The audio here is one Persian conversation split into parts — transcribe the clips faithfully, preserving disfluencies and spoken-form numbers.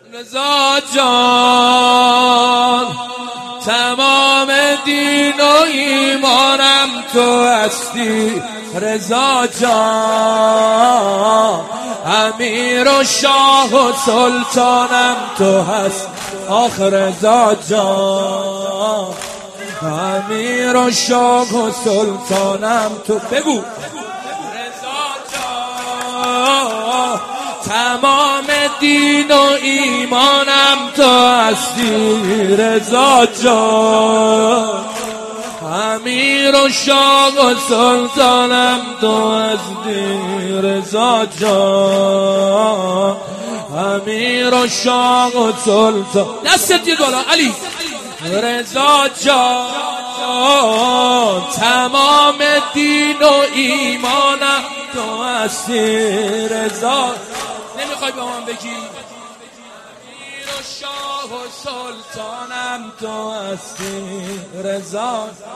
رضا جان تمام دین و ایمانم تو هستی. رضا جان امیر و شاه و سلطانم تو هستی. آخ رضا جان امیر و شاه و سلطانم تو. بگو رضا جان تمام دین و ایمانم تو هستی. رضا جان امیر و شاه و سلطانم تو هستی. رضا جان امیر و شاه و سلطان. دستت یه بالا علی. رضا جان تمام دین و ایمانم تو هستی. رضا نمیخوای به من بگی؟ امیر و شاه و سلطانم تو هستی. رضا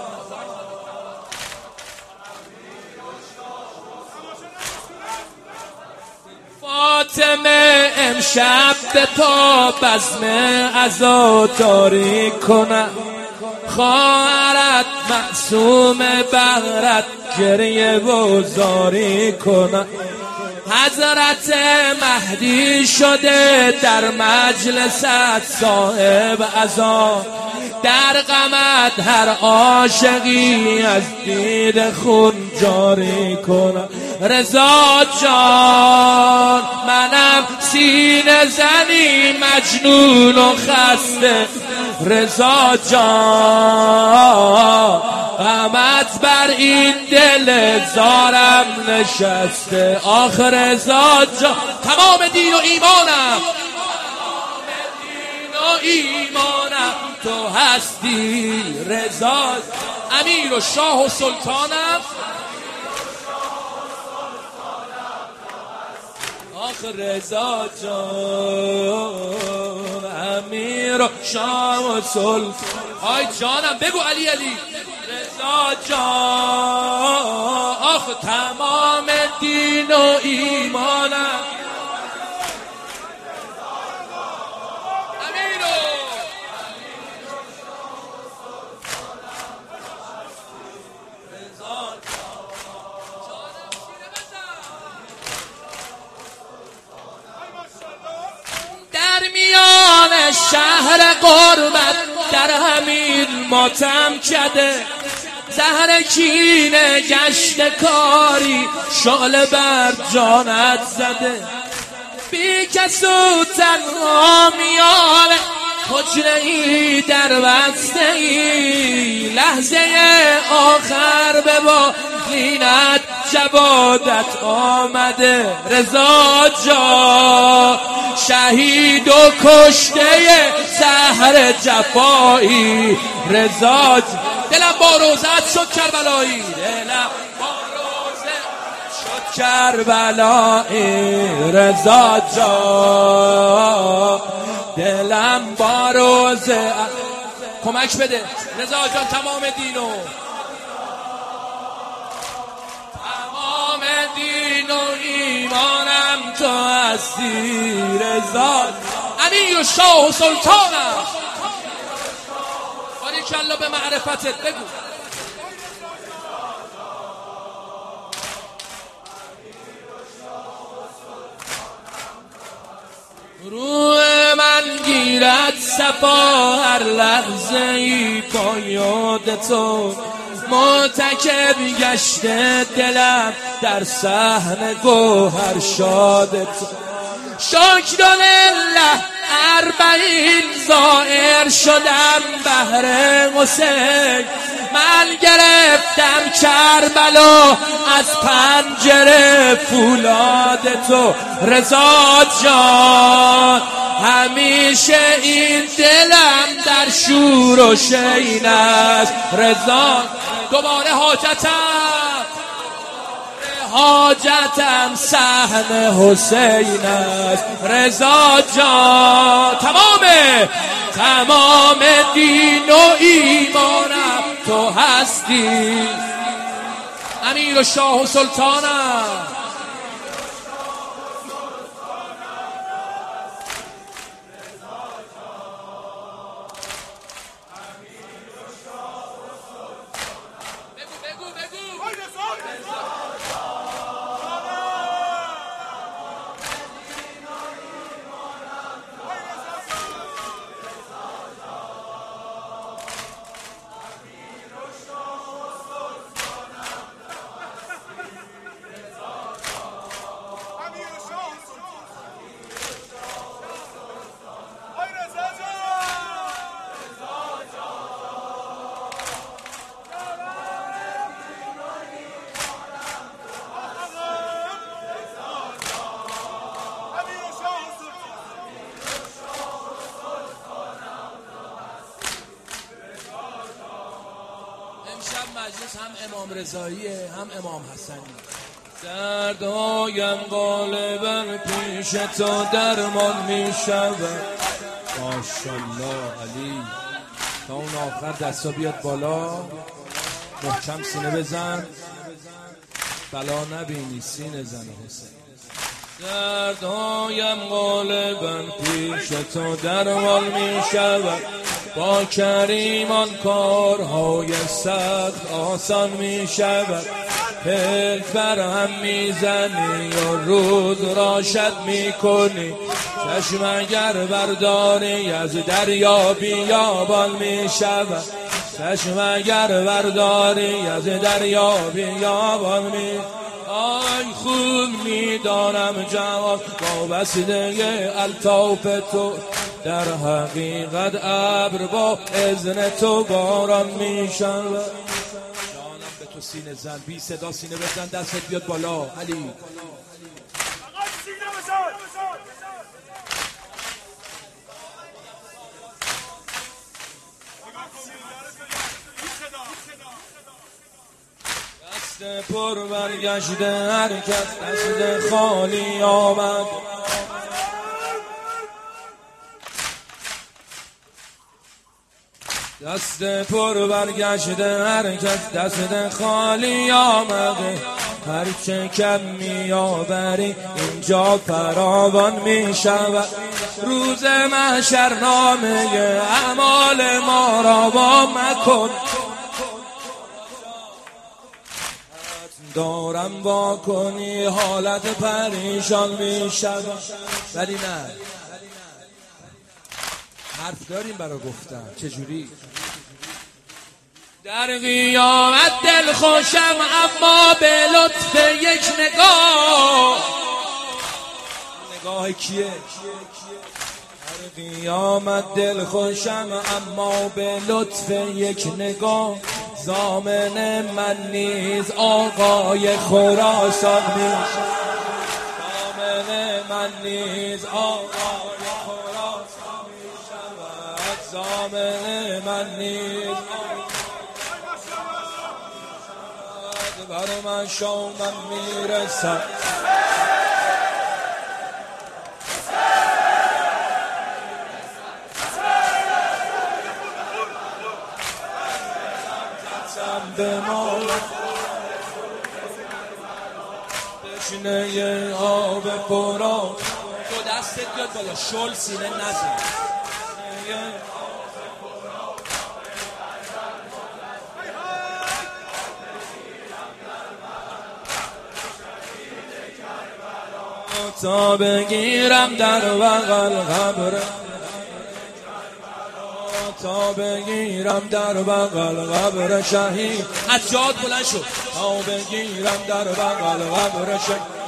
فاطمه امشب به پا بزم عزاداری کنم. خواهرت معصوم بغرت گریه بزاری کنم. حضرت مهدی شده در مجلست صاحب عزا. در غمت هر عاشقی از دید خون جاری کنم. رضا جان منم سینه زنی مجنون و خسته. رضا جان غمت بر این دل زارم نشسته. آخ رضا جان تمام دین و ایمانم تمام دین و ایمانم تو هستی. رضا امیر و شاه و سلطانم. آخ رضا جان امیر و شاه و سلطان. آی جانم بگو علی علی. رضا جان آخ تمام دین و ایمانم. در میان شهر قربت در همین ماتم کده. زهر کینه گشت کاری شعله بر جانت زده. بی کس و تنها میان حجره ای در بسته ای. لحظه آخر به بالینت جوادت آمده. رضا جان شهید و کشته سحر جفایی. رضا دلم با روزت شد کربلایی. دلم با روزت شد کربلایی. رضا جان دلم با روزت کمک بده. رضا جان تمام دینو تمام دین و ایمانم تو هستی. رضا امیر و شاه و سلطانم. باریکلا به معرفتت. بگو روح من گیرد صفا هر لحظه ای با یاد تو. معتکف گشته دلم در صحن گوهر شاد تو. شکر لله اربعین زائر شدم بهر حسین. من گرفتم کربلا از پنجره فولاد تو. رضا جان همیشه این دلم در شور و شین است. رضا دوباره حاجتم حاجتم صحن حسین است. رضا جان تمام تمام دین و ایمانم تو هستی. امیر و شاه و سلطانم. مجلس هم امام رضاییه هم امام حسنی. دردایم غالبا پیش تو درمان می شود. ماشاءالله علی. تا اون آخر دستا بیاد بالا، محکم سینه بزن، بلا نبینی سینه زن حسین. دردایم غالبا پیش تو درمان می شود. با کریمان کارهای سخت آسان می شود. پلک بر هم میزنی و روز راشد میکنی. چشم اگر برداری از دریا بیابان میشود. چشم اگر برداری از دریا بیابان می. آی خوب میدانم جواب وابسته الطاف تو، در حقیقت ابر با اذن تو باران میشود. تو سینه زن، بی صدا سینه بزن، دستت بیاد بالا علی. دست پر برگشته هر کس دست خالی آمد. دست پر برگشته هر کس دست خالی آمده. هر چه کم می آوری اینجا فراوان می شود. روز محشر نامه اعمال ما را با مکن. دارم با کنی حالت پریشان می شود. ولی نه حرف داریم برای گفتن. چجوری؟ در قیامت دل خوشم اما به لطف یک نگاه. نگاه کیه؟ در قیامت دل خوشم اما به لطف یک نگاه. ضامن من نیز آقای خراسان میشه. ضامن من نیز آقای خراسان میشود. ضامن من نیز بر من شومم میرسد. به ما بشنه آب پرا. تو دستت بیاد بالا، شل سینه نزن. تا بگیرم در بغل قبر، تا بگیرم در بغل قبر شهید. از جاد بلند شد. تا بگیرم در بغل قبر شهید.